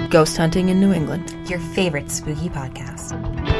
Ghost Hunting in New England, your favorite spooky podcast.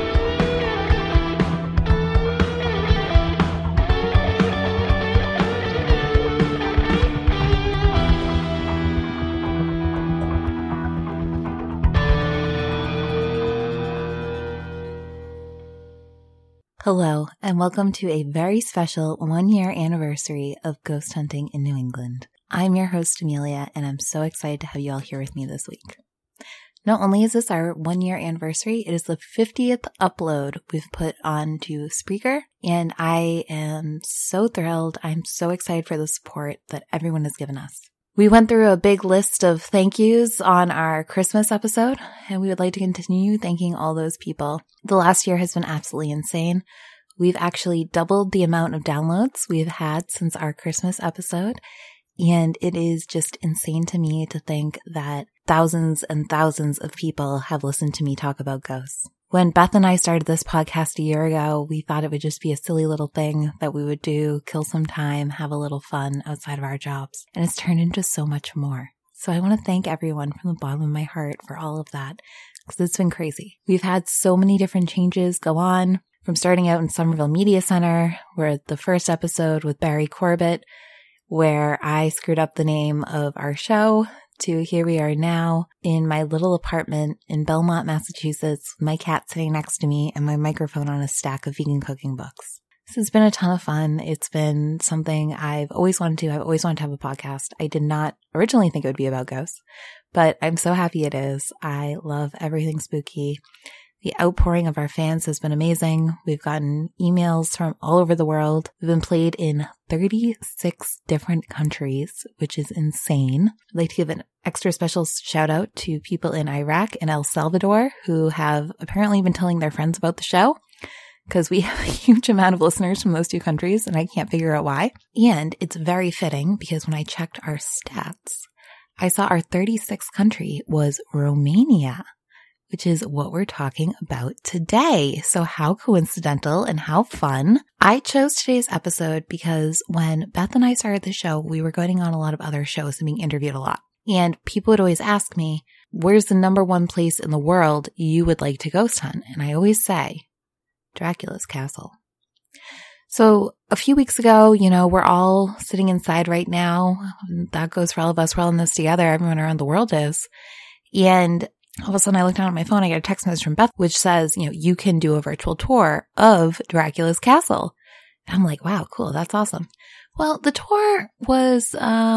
Hello, and welcome to a very special one-year anniversary of Ghost Hunting in New England. I'm your host, Amelia, and I'm so excited to have you all here with me this week. Not only is this our one-year anniversary, it is the 50th upload we've put onto Spreaker, and I am so thrilled. I'm so excited for the support that everyone has given us. We went through a big list of thank yous on our Christmas episode, and we would like to continue thanking all those people. The last year has been absolutely insane. We've actually doubled the amount of downloads we've had since our Christmas episode, and it is just insane to me to think that thousands and thousands of people have listened to me talk about ghosts. When Beth and I started this podcast a year ago, we thought it would just be a silly little thing that we would do, kill some time, have a little fun outside of our jobs. And it's turned into so much more. So I want to thank everyone from the bottom of my heart for all of that, because it's been crazy. We've had so many different changes go on, from starting out in Somerville Media Center, where the first episode with Barry Corbett, where I screwed up the name of our show, to here we are now in my little apartment in Belmont, Massachusetts, with my cat sitting next to me and my microphone on a stack of vegan cooking books. This has been a ton of fun. It's been something I've always wanted to. I've always wanted to have a podcast. I did not originally think it would be about ghosts, but I'm so happy it is. I love everything spooky. The outpouring of our fans has been amazing. We've gotten emails from all over the world. We've been played in 36 different countries, which is insane. I'd like to give an extra special shout out to people in Iraq and El Salvador who have apparently been telling their friends about the show, because we have a huge amount of listeners from those two countries and I can't figure out why. And it's very fitting because when I checked our stats, I saw our 36th country was Romania, which is what we're talking about today. So how coincidental and how fun. I chose today's episode because when Beth and I started the show, we were going on a lot of other shows and being interviewed a lot. And people would always ask me, where's the number one place in the world you would like to ghost hunt? And I always say, Dracula's Castle. So a few weeks ago, we're all sitting inside right now. That goes for all of us. We're all in this together. Everyone around the world is. And all of a sudden I looked down at my phone, I got a text message from Beth, which says, you can do a virtual tour of Dracula's Castle. And I'm like, wow, cool. That's awesome. Well, the tour was,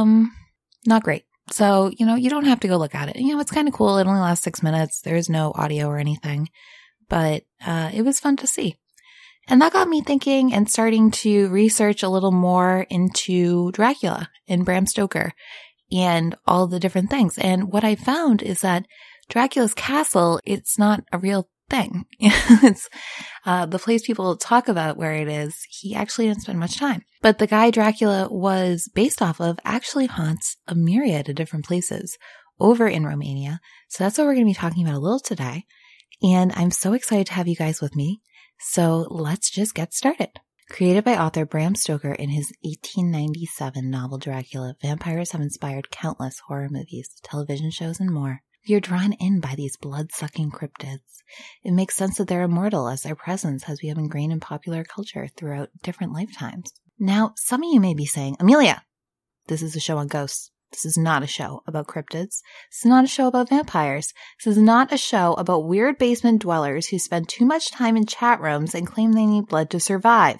not great. So, you don't have to go look at it. It's kind of cool. It only lasts 6 minutes. There's no audio or anything, but, it was fun to see. And that got me thinking and starting to research a little more into Dracula and Bram Stoker and all the different things. And what I found is that Dracula's Castle, it's not a real thing. It's the place people talk about where it is. He actually didn't spend much time. But the guy Dracula was based off of actually haunts a myriad of different places over in Romania. So that's what we're going to be talking about a little today. And I'm so excited to have you guys with me. So let's just get started. Created by author Bram Stoker in his 1897 novel Dracula, vampires have inspired countless horror movies, television shows, and more. We are drawn in by these blood-sucking cryptids. It makes sense that they're immortal, as their presence has become ingrained in popular culture throughout different lifetimes. Now, some of you may be saying, Amelia, this is a show on ghosts. This is not a show about cryptids. This is not a show about vampires. This is not a show about weird basement dwellers who spend too much time in chat rooms and claim they need blood to survive.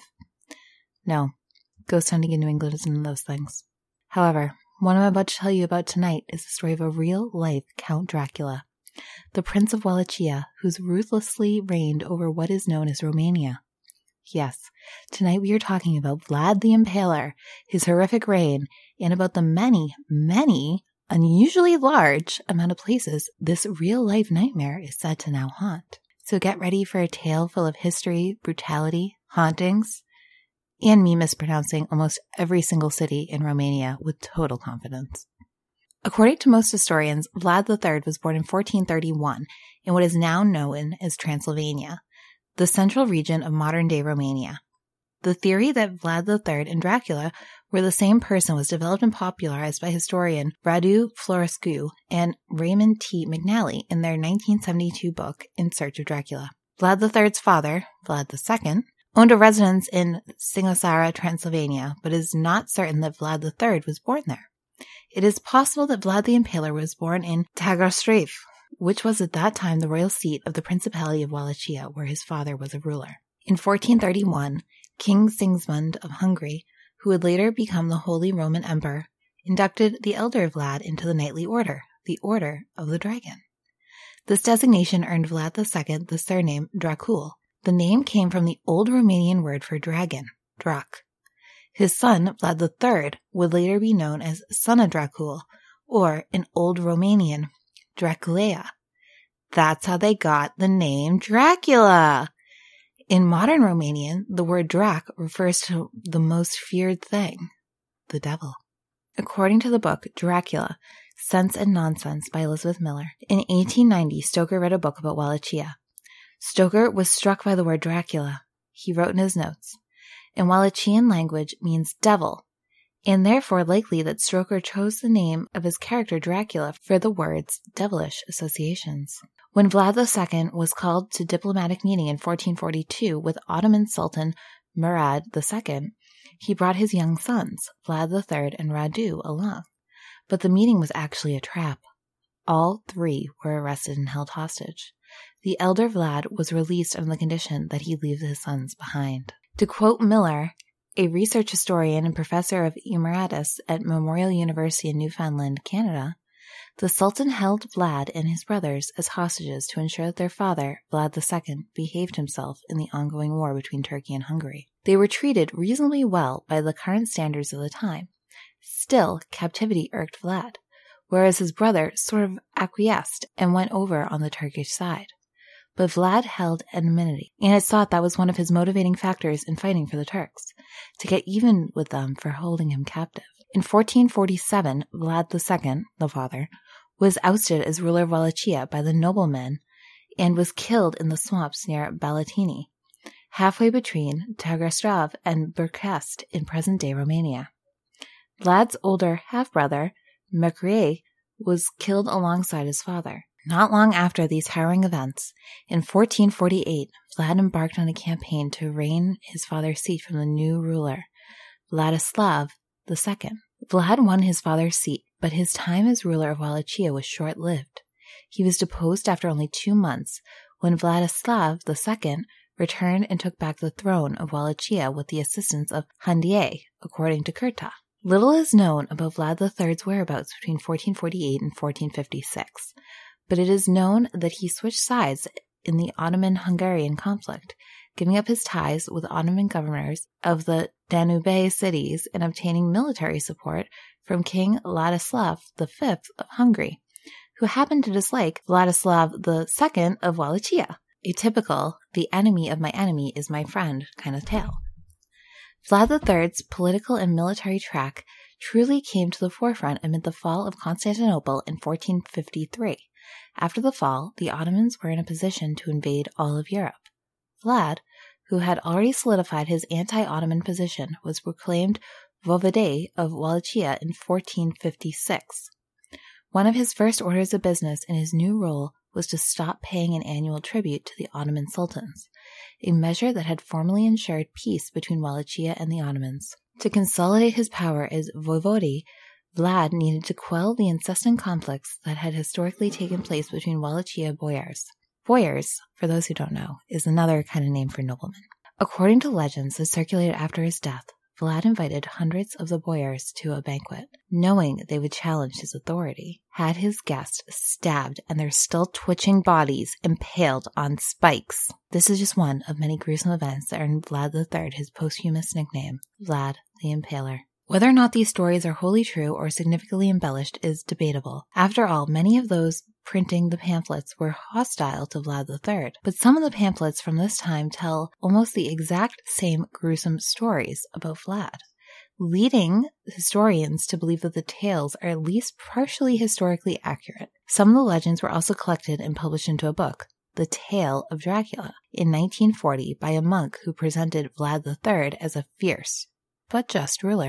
No, ghost hunting in New England is none of those things. However, what I'm about to tell you about tonight is the story of a real-life Count Dracula, the Prince of Wallachia, who's ruthlessly reigned over what is known as Romania. Yes, tonight we are talking about Vlad the Impaler, his horrific reign, and about the many, many, unusually large amount of places this real-life nightmare is said to now haunt. So get ready for a tale full of history, brutality, hauntings, and me mispronouncing almost every single city in Romania with total confidence. According to most historians, Vlad III was born in 1431 in what is now known as Transylvania, the central region of modern-day Romania. The theory that Vlad III and Dracula where the same person was developed and popularized by historian Radu Florescu and Raymond T. McNally in their 1972 book, In Search of Dracula. Vlad III's father, Vlad II, owned a residence in Sighisoara, Transylvania, but it is not certain that Vlad III was born there. It is possible that Vlad the Impaler was born in Tagarstrave, which was at that time the royal seat of the Principality of Wallachia, where his father was a ruler. In 1431, King Sigismund of Hungary, who would later become the Holy Roman Emperor, inducted the elder Vlad into the knightly order, the Order of the Dragon. This designation earned Vlad II the surname Dracul. The name came from the Old Romanian word for dragon, Drac. His son, Vlad III, would later be known as Sona Dracul, or in Old Romanian, Draculea. That's how they got the name Dracula. In modern Romanian, the word Drac refers to the most feared thing, the devil. According to the book Dracula, Sense and Nonsense by Elizabeth Miller, in 1890, Stoker read a book about Wallachia. Stoker was struck by the word Dracula. He wrote in his notes, "In Wallachian language means devil, and therefore likely that Stoker chose the name of his character Dracula for the word's devilish associations." When Vlad II was called to diplomatic meeting in 1442 with Ottoman Sultan Murad II, he brought his young sons, Vlad III and Radu, along. But the meeting was actually a trap. All three were arrested and held hostage. The elder Vlad was released on the condition that he leave his sons behind. To quote Miller, a research historian and professor of emeritus at Memorial University in Newfoundland, Canada, the Sultan held Vlad and his brothers as hostages to ensure that their father, Vlad II, behaved himself in the ongoing war between Turkey and Hungary. They were treated reasonably well by the current standards of the time. Still, captivity irked Vlad, whereas his brother sort of acquiesced and went over on the Turkish side. But Vlad held anonymity, and it's thought that was one of his motivating factors in fighting for the Turks, to get even with them for holding him captive. In 1447, Vlad II, the father, was ousted as ruler of Wallachia by the noblemen and was killed in the swamps near Balatini, halfway between Tagarstrav and Burkest in present-day Romania. Vlad's older half-brother, Mecrie, was killed alongside his father. Not long after these harrowing events, in 1448, Vlad embarked on a campaign to reign his father's seat from the new ruler, Vladislav II. Vlad won his father's seat, but his time as ruler of Wallachia was short-lived. He was deposed after only 2 months, when Vladislav II returned and took back the throne of Wallachia with the assistance of Hundier, according to Curta. Little is known about Vlad III's whereabouts between 1448 and 1456, but it is known that he switched sides in the Ottoman-Hungarian conflict, giving up his ties with Ottoman governors of the Danube cities and obtaining military support from King Ladislav V of Hungary, who happened to dislike Vladislav II of Wallachia, a typical "the enemy of my enemy is my friend" kind of tale. Vlad III's political and military track truly came to the forefront amid the fall of Constantinople in 1453. After the fall, the Ottomans were in a position to invade all of Europe. Vlad, who had already solidified his anti-Ottoman position, was proclaimed voivode of Wallachia in 1456. One of his first orders of business in his new role was to stop paying an annual tribute to the Ottoman sultans, a measure that had formally ensured peace between Wallachia and the Ottomans. To consolidate his power as voivode, Vlad needed to quell the incessant conflicts that had historically taken place between Wallachia boyars. Boyars, for those who don't know, is another kind of name for noblemen. According to legends that circulated after his death, Vlad invited hundreds of the boyars to a banquet, knowing they would challenge his authority, had his guests stabbed and their still twitching bodies impaled on spikes. This is just one of many gruesome events that earned Vlad III his posthumous nickname, Vlad the Impaler. Whether or not these stories are wholly true or significantly embellished is debatable. After all, many of those printing the pamphlets were hostile to Vlad III, but some of the pamphlets from this time tell almost the exact same gruesome stories about Vlad, leading historians to believe that the tales are at least partially historically accurate. Some of the legends were also collected and published into a book, The Tale of Dracula, in 1940 by a monk who presented Vlad III as a fierce but just ruler.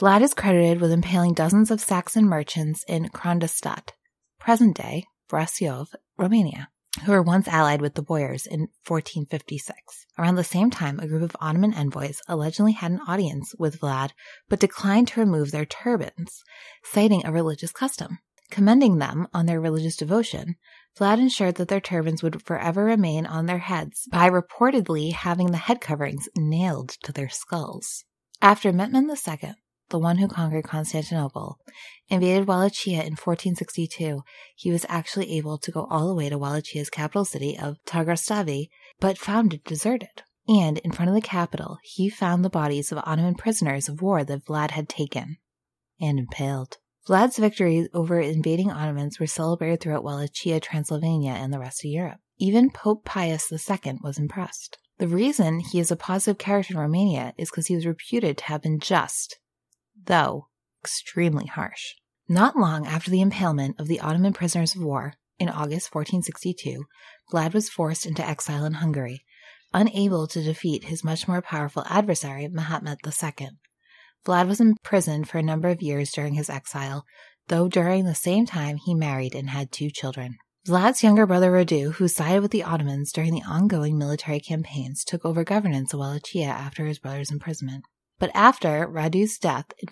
Vlad is credited with impaling dozens of Saxon merchants in Kronstadt, present-day Brașov, Romania, who were once allied with the Boyars in 1456. Around the same time, a group of Ottoman envoys allegedly had an audience with Vlad, but declined to remove their turbans, citing a religious custom. Commending them on their religious devotion, Vlad ensured that their turbans would forever remain on their heads by reportedly having the head coverings nailed to their skulls. After Mehmed II, the one who conquered Constantinople, invaded Wallachia in 1462, he was actually able to go all the way to Wallachia's capital city of Târgoștavi, but found it deserted. And in front of the capital, he found the bodies of Ottoman prisoners of war that Vlad had taken and impaled. Vlad's victories over invading Ottomans were celebrated throughout Wallachia, Transylvania, and the rest of Europe. Even Pope Pius II was impressed. The reason he is a positive character in Romania is because he was reputed to have been just, though extremely harsh. Not long after the impalement of the Ottoman prisoners of war, in August 1462, Vlad was forced into exile in Hungary, unable to defeat his much more powerful adversary, Mehmed II. Vlad was imprisoned for a number of years during his exile, though during the same time he married and had 2 children. Vlad's younger brother Radu, who sided with the Ottomans during the ongoing military campaigns, took over governance of Wallachia after his brother's imprisonment. But after Radu's death in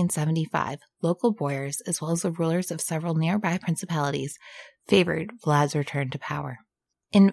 1475, local boyars, as well as the rulers of several nearby principalities, favored Vlad's return to power. In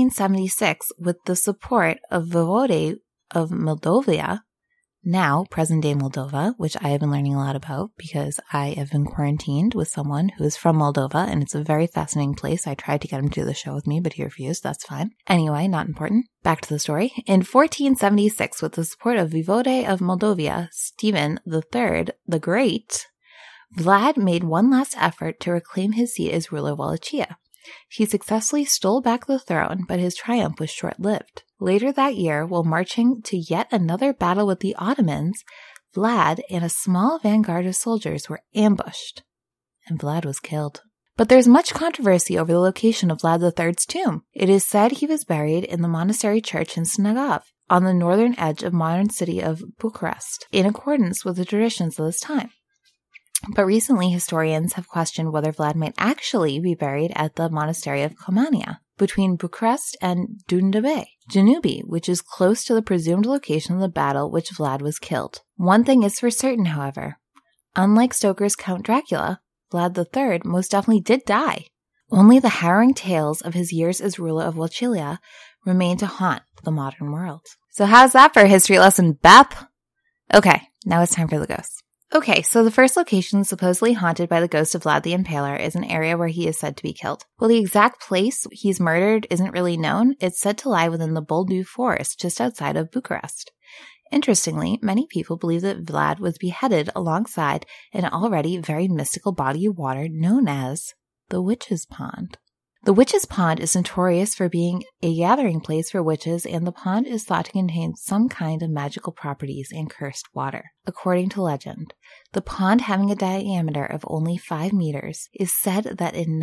1476, with the support of Voivode of Moldavia, now present-day Moldova, which I have been learning a lot about because I have been quarantined with someone who is from Moldova, and it's a very fascinating place. I tried to get him to do the show with me, but he refused. That's fine. Anyway, not important. Back to the story. In 1476, with the support of Voivode of Moldavia, Stephen III the Great, Vlad made one last effort to reclaim his seat as ruler of Wallachia. He successfully stole back the throne, but his triumph was short-lived. Later that year, while marching to yet another battle with the Ottomans, Vlad and a small vanguard of soldiers were ambushed, and Vlad was killed. But there's much controversy over the location of Vlad III's tomb. It is said he was buried in the monastery church in Snagov, on the northern edge of modern city of Bucharest, in accordance with the traditions of this time. But recently, historians have questioned whether Vlad might actually be buried at the monastery of Comania, between Bucharest and Dunabe, which is close to the presumed location of the battle which Vlad was killed. One thing is for certain, however. Unlike Stoker's Count Dracula, Vlad III most definitely did die. Only the harrowing tales of his years as ruler of Wallachia remain to haunt the modern world. So how's that for a history lesson, Beth? Okay, now it's time for the ghosts. Okay, so the first location supposedly haunted by the ghost of Vlad the Impaler is an area where he is said to be killed. While the exact place he's murdered isn't really known, it's said to lie within the Boldu forest just outside of Bucharest. Interestingly, many people believe that Vlad was beheaded alongside an already very mystical body of water known as the Witch's Pond. The Witch's Pond is notorious for being a gathering place for witches, and the pond is thought to contain some kind of magical properties and cursed water. According to legend, the pond, having a diameter of only 5 meters, is said that in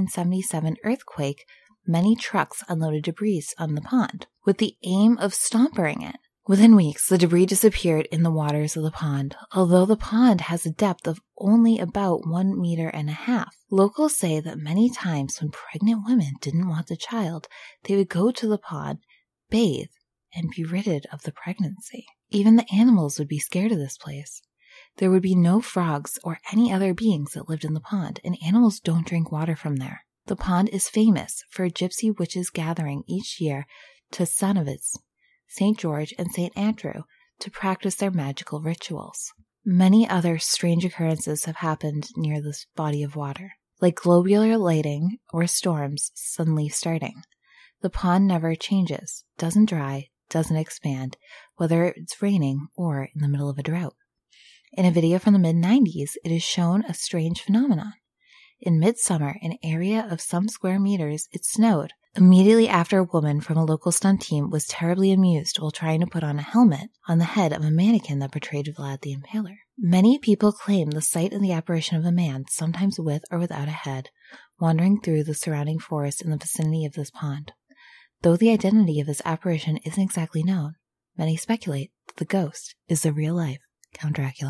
1977 earthquake, many trucks unloaded debris on the pond, with the aim of stomping it. Within weeks, the debris disappeared in the waters of the pond, although the pond has a depth of only about 1.5 meters. Locals say that many times when pregnant women didn't want the child, they would go to the pond, bathe, and be rid of the pregnancy. Even the animals would be scared of this place. There would be no frogs or any other beings that lived in the pond, and animals don't drink water from there. The pond is famous for gypsy witches gathering each year to Stanovitz, St. George, and St. Andrew to practice their magical rituals. Many other strange occurrences have happened near this body of water, like globular lighting or storms suddenly starting. The pond never changes, doesn't dry, doesn't expand, whether it's raining or in the middle of a drought. In a video from the mid-90s, it is shown a strange phenomenon. In midsummer, an area of some square meters, it snowed. Immediately after, a woman from a local stunt team was terribly amused while trying to put on a helmet on the head of a mannequin that portrayed Vlad the Impaler. Many people claim the sight of the apparition of a man, sometimes with or without a head, wandering through the surrounding forest in the vicinity of this pond. Though the identity of this apparition isn't exactly known, many speculate that the ghost is the real-life Count Dracula.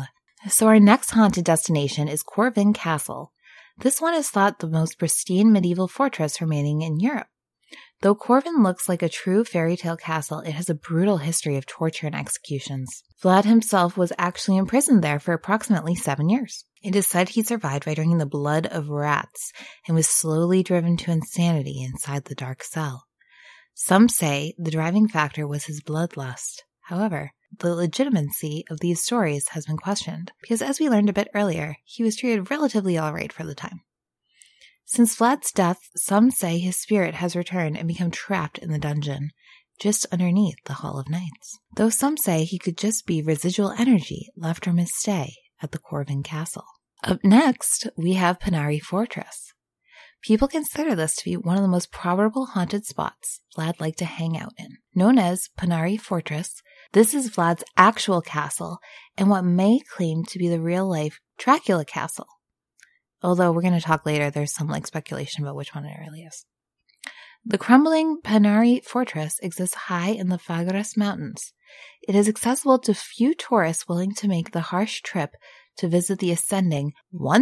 So our next haunted destination is Corvin Castle. This one is thought the most pristine medieval fortress remaining in Europe. Though Corvin looks like a true fairy tale castle, it has a brutal history of torture and executions. Vlad himself was actually imprisoned there for approximately 7 years. It is said he survived by drinking the blood of rats and was slowly driven to insanity inside the dark cell. Some say the driving factor was his bloodlust. However, the legitimacy of these stories has been questioned, because as we learned a bit earlier, he was treated relatively alright for the time. Since Vlad's death, some say his spirit has returned and become trapped in the dungeon, just underneath the Hall of Knights. Though some say he could just be residual energy left from his stay at the Corvin Castle. Up next, we have Pennary Fortress. People consider this to be one of the most probable haunted spots Vlad liked to hang out in. Known as Pennary Fortress, this is Vlad's actual castle and what may claim to be the real-life Dracula castle. Although we're going to talk later, there's some speculation about which one it really is. The crumbling Pennary Fortress exists high in the Fagres Mountains. It is accessible to few tourists willing to make the harsh trip to visit the ascending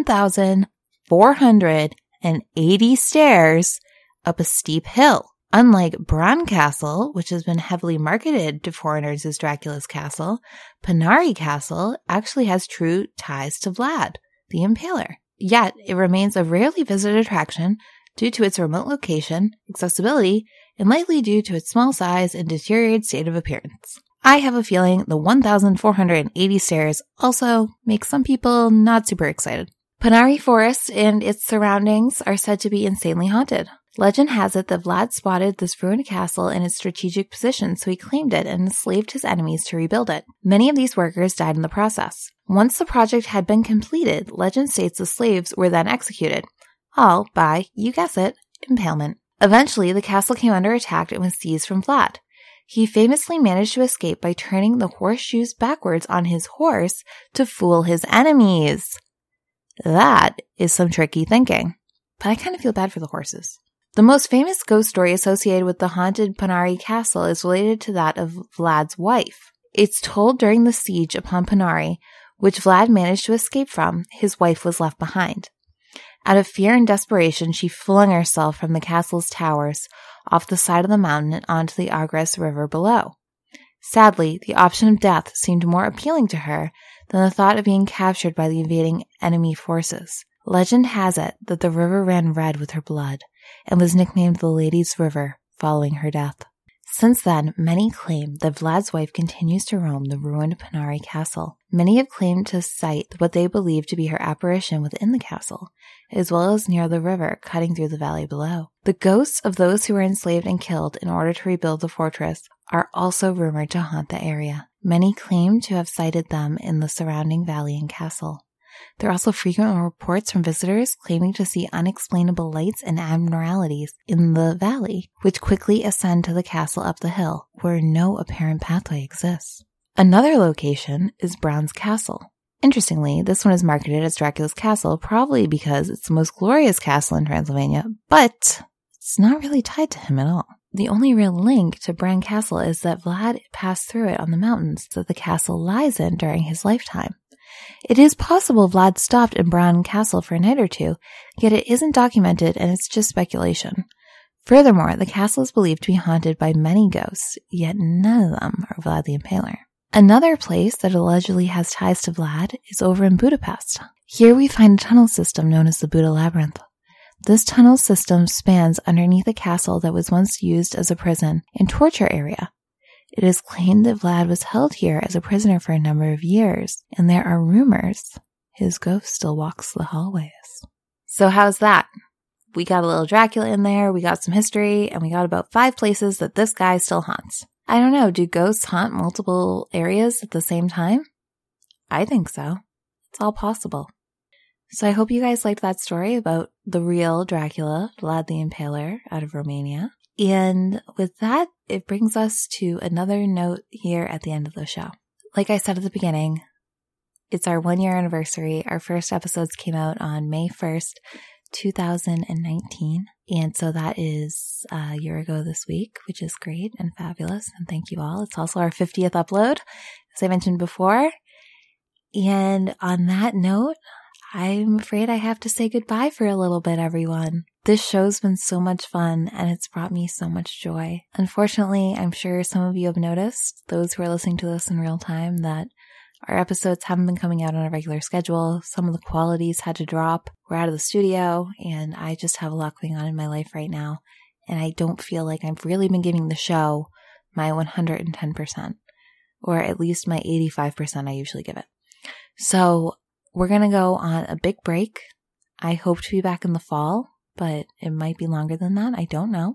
1,480 stairs up a steep hill. Unlike Bran Castle, which has been heavily marketed to foreigners as Dracula's castle, Pennary Castle actually has true ties to Vlad, the Impaler. Yet, it remains a rarely visited attraction due to its remote location, accessibility, and likely due to its small size and deteriorated state of appearance. I have a feeling the 1,480 stairs also make some people not super excited. Pennary Forest and its surroundings are said to be insanely haunted. Legend has it that Vlad spotted this ruined castle in its strategic position, so he claimed it and enslaved his enemies to rebuild it. Many of these workers died in the process. Once the project had been completed, legend states the slaves were then executed. All by, you guess it, impalement. Eventually, the castle came under attack and was seized from Vlad. He famously managed to escape by turning the horseshoes backwards on his horse to fool his enemies. That is some tricky thinking. But I kind of feel bad for the horses. The most famous ghost story associated with the haunted Pennary Castle is related to that of Vlad's wife. It's told during the siege upon Pennary, which Vlad managed to escape from, his wife was left behind. Out of fear and desperation, she flung herself from the castle's towers off the side of the mountain and onto the Agres River below. Sadly, the option of death seemed more appealing to her than the thought of being captured by the invading enemy forces. Legend has it that the river ran red with her blood and was nicknamed the Lady's River following her death. Since then, many claim that Vlad's wife continues to roam the ruined Pennary Castle. Many have claimed to sight what they believe to be her apparition within the castle, as well as near the river cutting through the valley below. The ghosts of those who were enslaved and killed in order to rebuild the fortress are also rumored to haunt the area. Many claim to have sighted them in the surrounding valley and castle. There are also frequent reports from visitors claiming to see unexplainable lights and abnormalities in the valley, which quickly ascend to the castle up the hill, where no apparent pathway exists. Another location is Bran's Castle. Interestingly, this one is marketed as Dracula's castle, probably because it's the most glorious castle in Transylvania, but it's not really tied to him at all. The only real link to Bran Castle is that Vlad passed through it on the mountains that the castle lies in during his lifetime. It is possible Vlad stopped in Bran Castle for a night or two, yet it isn't documented and it's just speculation. Furthermore, the castle is believed to be haunted by many ghosts, yet none of them are Vlad the Impaler. Another place that allegedly has ties to Vlad is over in Budapest. Here we find a tunnel system known as the Buda Labyrinth. This tunnel system spans underneath a castle that was once used as a prison and torture area. It is claimed that Vlad was held here as a prisoner for a number of years, and there are rumors his ghost still walks the hallways. So how's that? We got a little Dracula in there, we got some history, and we got about 5 places that this guy still haunts. I don't know, do ghosts haunt multiple areas at the same time? I think so. It's all possible. So I hope you guys liked that story about the real Dracula, Vlad the Impaler, out of Romania. And with that, it brings us to another note here at the end of the show. Like I said at the beginning, it's our 1-year anniversary. Our first episodes came out on May 1st, 2019. And so that is a year ago this week, which is great and fabulous. And thank you all. It's also our 50th upload. As I mentioned before, And on that note, I'm afraid I have to say goodbye for a little bit, everyone. This show's been so much fun and it's brought me so much joy. Unfortunately, I'm sure some of you have noticed, those who are listening to this in real time, that our episodes haven't been coming out on a regular schedule. Some of the qualities had to drop. We're out of the studio and I just have a lot going on in my life right now. And I don't feel like I've really been giving the show my 110%, or at least my 85% I usually give it. So we're going to go on a big break. I hope to be back in the fall, but it might be longer than that. I don't know.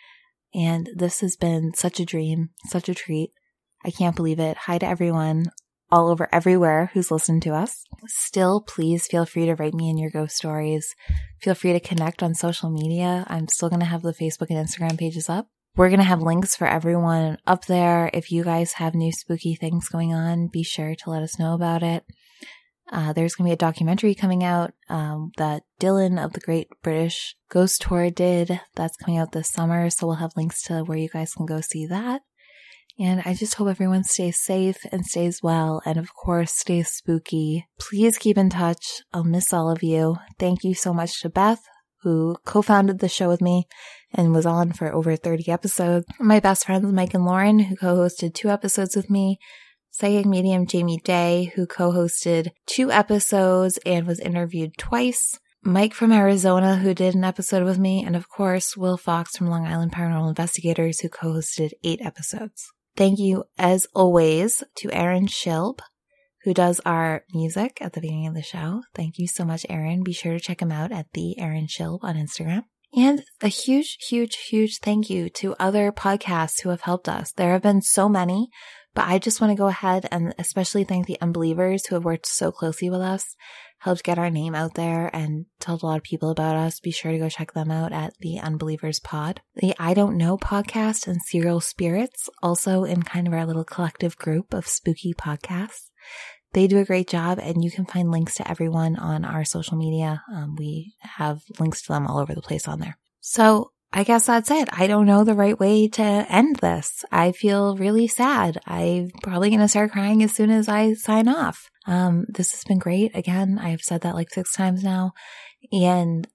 And this has been such a dream, such a treat. I can't believe it. Hi to everyone all over everywhere who's listened to us. Still, please feel free to write me in your ghost stories. Feel free to connect on social media. I'm still going to have the Facebook and Instagram pages up. We're going to have links for everyone up there. If you guys have new spooky things going on, be sure to let us know about it. There's going to be a documentary coming out that Dylan of the Great British Ghost Tour did. That's coming out this summer, so we'll have links to where you guys can go see that. And I just hope everyone stays safe and stays well, and of course, stays spooky. Please keep in touch. I'll miss all of you. Thank you so much to Beth, who co-founded the show with me and was on for over 30 episodes. My best friends, Mike and Lauren, who co-hosted 2 episodes with me. Psychic medium Jamie Day, who co-hosted 2 episodes and was interviewed twice. Mike from Arizona, who did an episode with me. And of course, Will Fox from Long Island Paranormal Investigators, who co-hosted 8 episodes. Thank you, as always, to Aaron Schilb, who does our music at the beginning of the show. Thank you so much, Aaron. Be sure to check him out at the Aaron Schilb on Instagram. And a huge, huge, huge thank you to other podcasts who have helped us. There have been so many, but I just want to go ahead and especially thank the Unbelievers who have worked so closely with us, helped get our name out there and told a lot of people about us. Be sure to go check them out at the Unbelievers Pod. The I Don't Know podcast and Serial Spirits, also in kind of our little collective group of spooky podcasts. They do a great job, and you can find links to everyone on our social media. We have links to them all over the place on there. So I guess that's it. I don't know the right way to end this. I feel really sad. I'm probably going to start crying as soon as I sign off. This has been great. Again, I've said that like 6 times now, and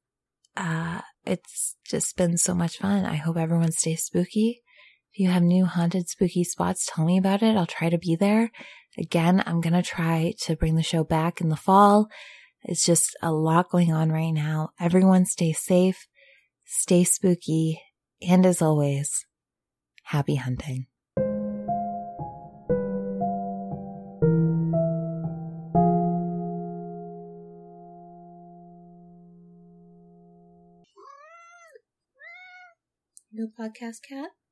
it's just been so much fun. I hope everyone stays spooky. If you have new haunted spooky spots, tell me about it. I'll try to be there. Again, I'm going to try to bring the show back in the fall. It's just a lot going on right now. Everyone stay safe, stay spooky, and as always, happy hunting. No podcast cat?